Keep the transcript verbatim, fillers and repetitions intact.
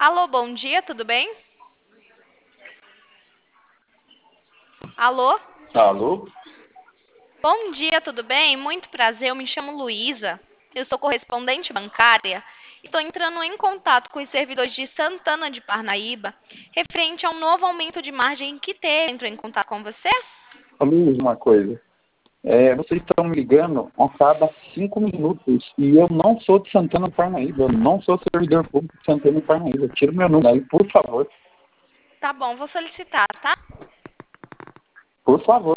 Alô, bom dia, tudo bem? Alô? Alô? Bom dia, tudo bem? Muito prazer, eu me chamo Luísa. Eu sou correspondente bancária e estou entrando em contato com os servidores de Santana de Parnaíba, referente a um novo aumento de margem que teve. Entrou em contato com você? Ô, Luiz, uma coisa. É, vocês estão me ligando a cada cinco minutos e eu não sou de Santana do Parnaíba. Eu não sou servidor público de Santana do Parnaíba. Tira o meu número aí, por favor. Tá bom, vou solicitar, tá? Por favor.